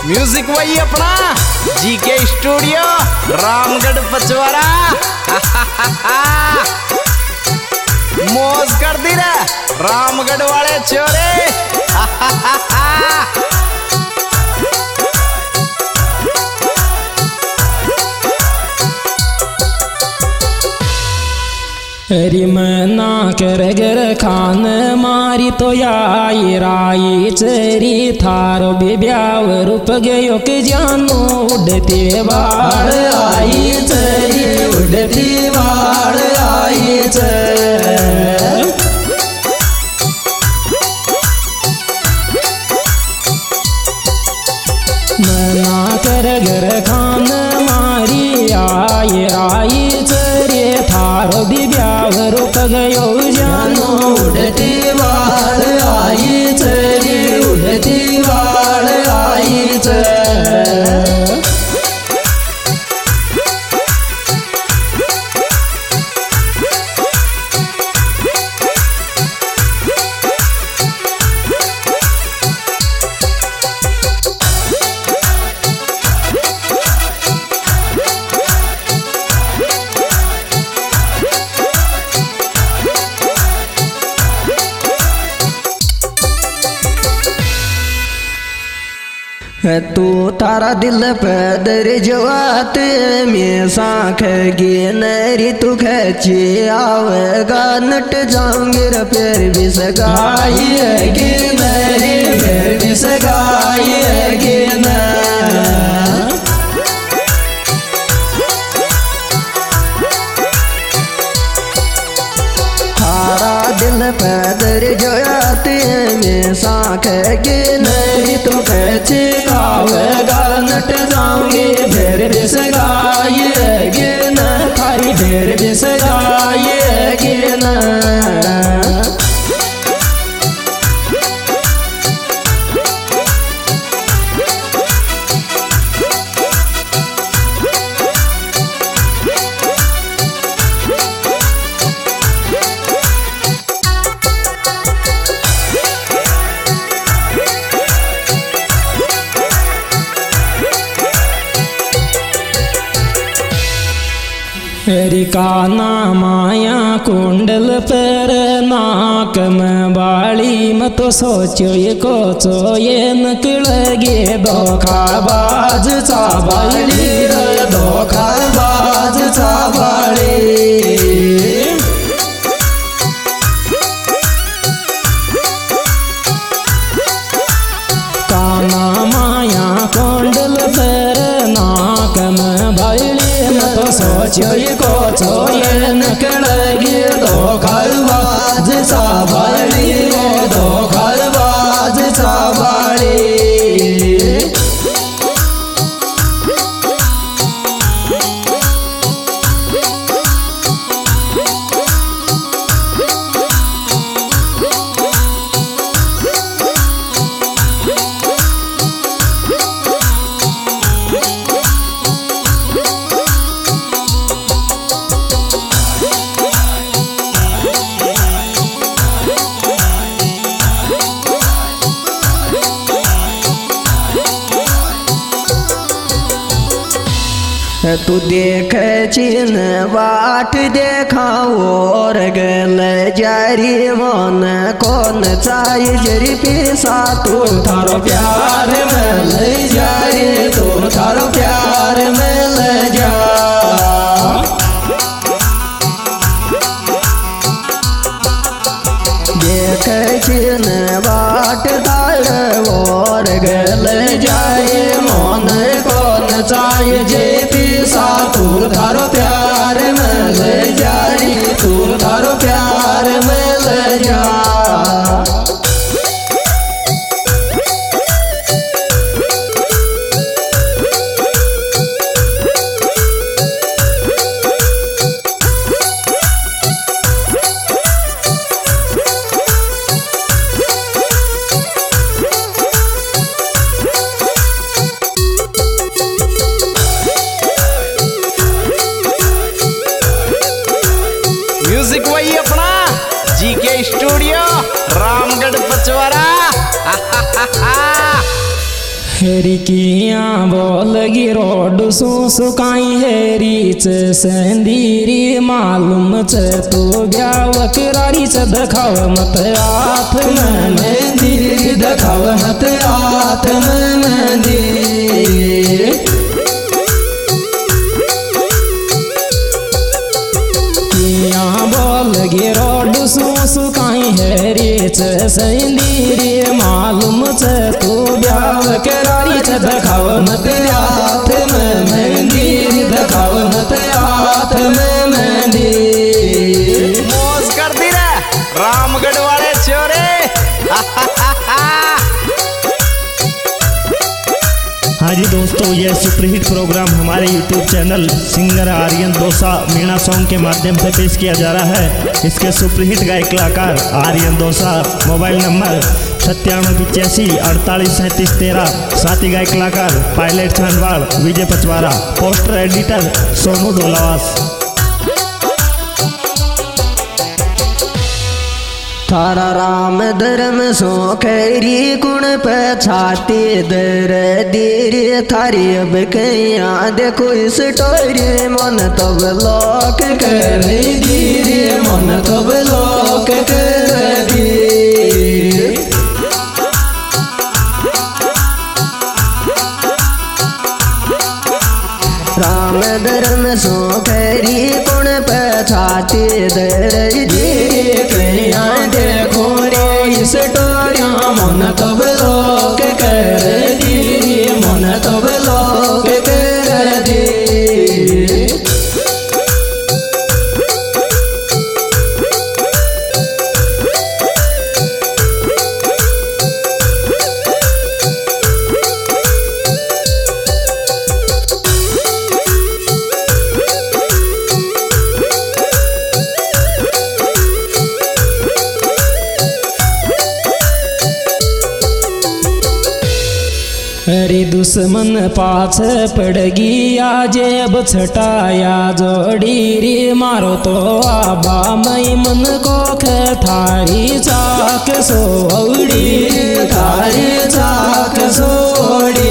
Music वही अपना GK studio Ramgarh Pachwara. मौज कर दी रे रामगढ़ वाले छोरे। हरी मना कर गर खान मारी तो याई राई चरी थारो बिब्याव रूप गयो के जानो उड़ती बाड़ आई चरी उड़ती बाड़ आई मना कर गर खान मारी आई राई चरी थारो बिब्याव रूप गयो जानो उड़ती बाड़ आई चरी उड़ती बाड़ आई तू तारा दिल पे दर जवात में साख गे नरी तू खची आवेगा नट जाऊंगे फिर भी सगाई गे नरी फिर भी सगाई गे न दिल पैदर जोयाते में साख गे नरी तो कैचे गावेगा नट जाऊंगे फिर बिस गाये गे न थारी फिर बिस गाये गे न रिकाना माया कुंडल पर नाक में बाली मत सोचो ये कोचो ये नकलगे धोखाबाज चाबाली धोखाबाज चाबाली काना माया कुंडल पर नाक में बाली तो सोचो ये कोचो ये नकलगे धोखाबाज चाबाली धोखाबाज चाबाली तू देख चिन बाट देखा और गल जारी मन कौन चाहिए जरी पैसा तू थारो प्यार में ले जारी तू थारो प्यार में ले जा देख चिन बाट दाल और गल जाए मन कौन चाहिए जे सा तू थारो प्यार में ले जारी तू थारो प्यार में ले जा रिकिया बोल गिरोड सुकाई हेरीच संदीरी मालूम च तू ब्याव करारी च दखाव मत आथ मंदिर दखाव मत आथ मंदिर किया बोल गिरोड सुकाई हेरीच संदीरी मालूम च तू ब्याव करारी च दखाव मत आथ मंदिर दखाव मत आथ मंदिर। मौज कर दी रे रामगढ़ वाले छोरे। हाँ जी दोस्तों, यह सुपरहिट प्रोग्राम हमारे YouTube channel singer Aryan Dosa Meena song के माध्यम से पेश किया जा रहा है। इसके सुपरहिट गायक कलाकार आर्यन दोसा, मोबाइल नंबर 9785483713। साथ ही गायक कलाकार Pilot Chhanwad, Vijay Pachwara, poster editor Sonu Dholawas. थारा राम धर्म सो खैरी गुण पछाती दर दीरे थारी अब कैया देखो इस टोरे मन तब लोक कर दीरे मन तब लोक कर दीरे। राम धर्म सो खैरी गुण पछाती दर दीरे कैया देखो रे इस टोरिया मन तब लोक कर दीरे मन तब लोक कर दीरे। अरे दुश्मन पाछ पड़गी आजे अब छटाया जोड़ी रे मारो तो आबा मई मन को थारी चाक सोड़ी थारी चाक सोड़ी।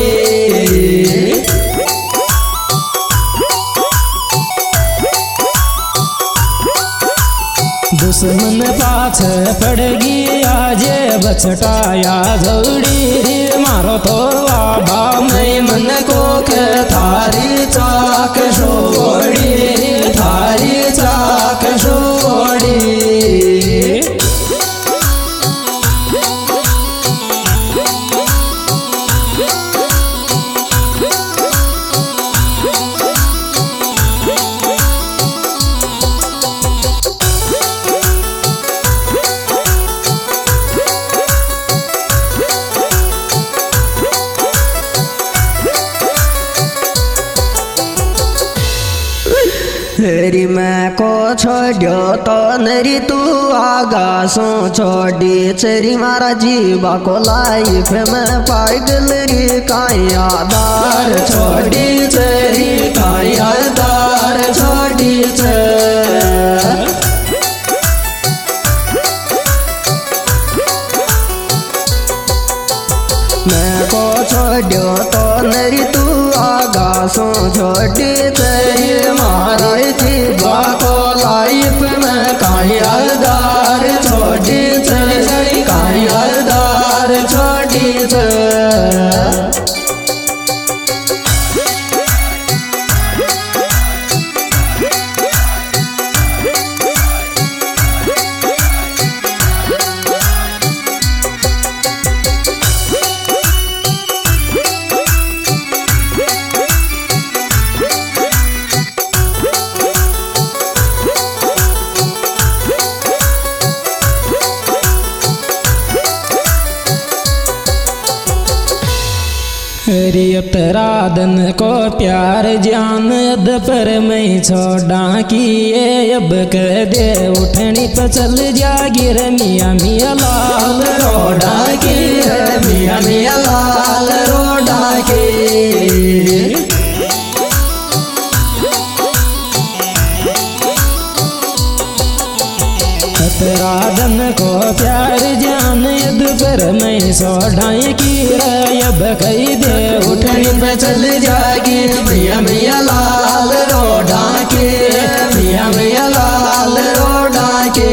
दुश्मन पाछ पड़गी आजे बछटाया जोड़ी रे मारो तो आबा मैं मन को थारी चाक छोड़ी थारी चाक छोड़ी। हरी मैं को छोड़ो तो नरी तू आगा सो छोड़ी चरी मारा जीवा को लाइफ में पागल री कायादार छोड़ी चरी कायादार छोड़ी मैं को छोड़ो तो नरी तू आगा सो छोड़ी चरी मारा जीवा को लाइफ में कायादार छोड़ी चरी कायादार छोड़ी रियतरादन को प्यार जान अद पर मैं छोड़ा किए अब कह दे उठनी तो चल जा गिर मियाँ मियाँ लाल रोडा की मियाँ मियाँ लाल रोडा की। राधन को प्यार जान यद पर मैं सोढ़ाई की अब कई दे पे चल जागी मिया मिया लाल रोडा के मिया मिया लाल रोडा के।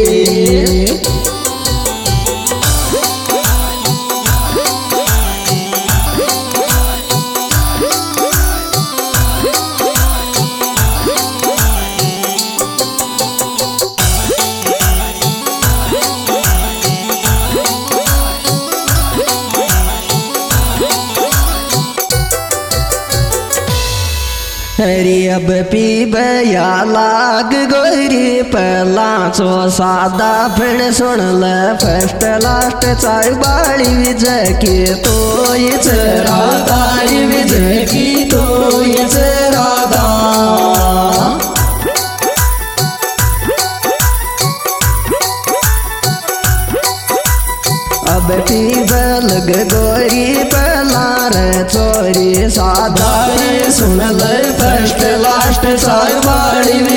हरी अब पीबया लाग गोरी पहला चो सादा फिर सुन ले फर्स्ट लास्ट चाय बाड़ी विजय की तो ये राधारी विजय की तो ये राधा। अब पीबल गोरी पहला रे चोरी सादा सुन ले फर्स्ट लास्ट चाय बाड़ी